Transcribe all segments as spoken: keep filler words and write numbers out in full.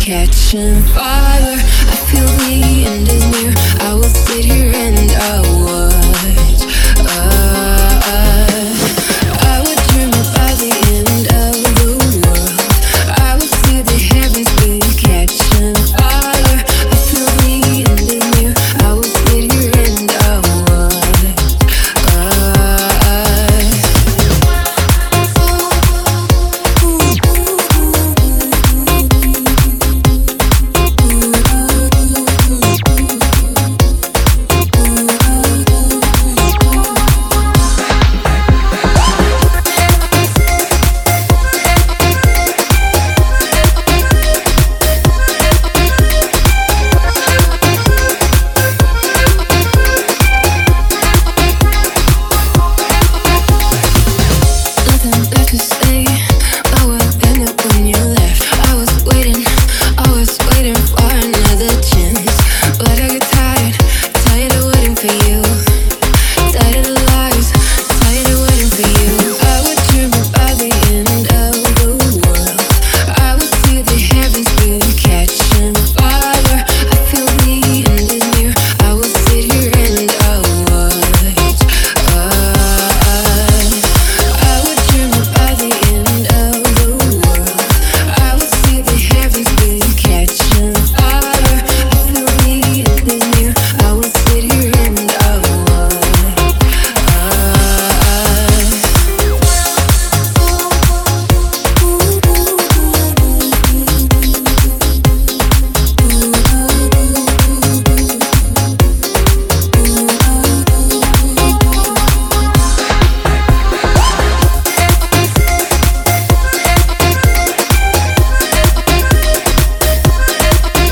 catching fire. I feel the end is near. I will sit here and I watch. Uh, I would dream about the end of the world. I would see the heavens be catching fire. I feel the end is near. I will sit here and I watch. Uh,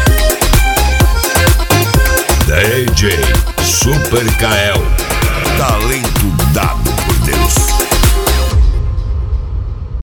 D J Super Kael da